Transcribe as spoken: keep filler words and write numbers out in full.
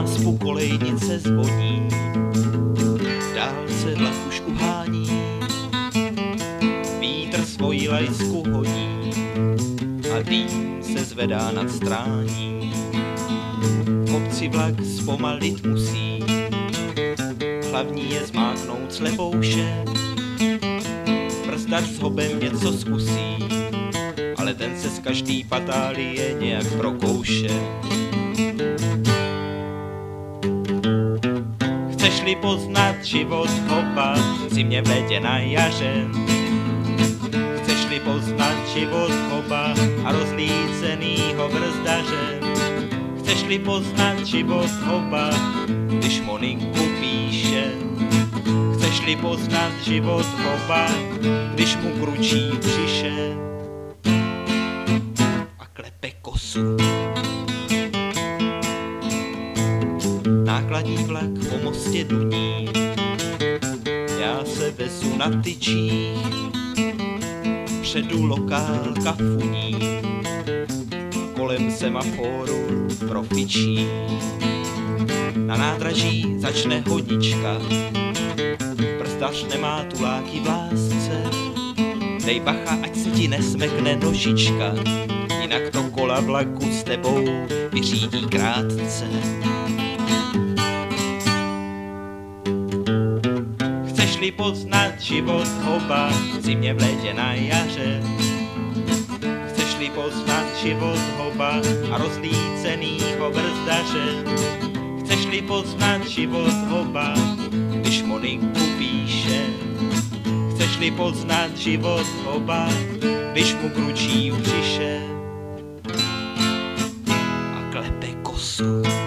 náspu kolejnice zvoní, v dálce vlak už uhání, vítr svoji lajsku honí a dým se zvedá nad strání. V obci vlak zpomalit musí, hlavní je zmáknout slepouše, brzdač s hobem něco zkusí, ale ten se z každý patálie nějak prokouše. Chceš-li poznat život hoba, zimě v létě na jaře, chceš-li poznat život hoba a rozlícenýho brzdaře, chceš-li poznat život hoba, když Moninku píše, chceš-li poznat život hoba, když mu kručí v břiše a klepe kosu. Nákladní vlak po mostě duní, já se vezu na tyčích, předu lokálka funí, kolem semaforu profičí. Na nádraží začne hodička, brzdař nemá tuláky v lásce, dej bacha, ať se ti nesmekne nožička, jinak to kola vlaku s tebou vyřídí krátce. Chceš-li poznat život hoba, zimě v létě na jaře, chceš-li poznat život hoba a rozlícenýho brzdaře, chceš-li poznat život hoba, když Moninku píše, chceš-li poznat život hoba, když mu kručí v břiše a klepe kosu.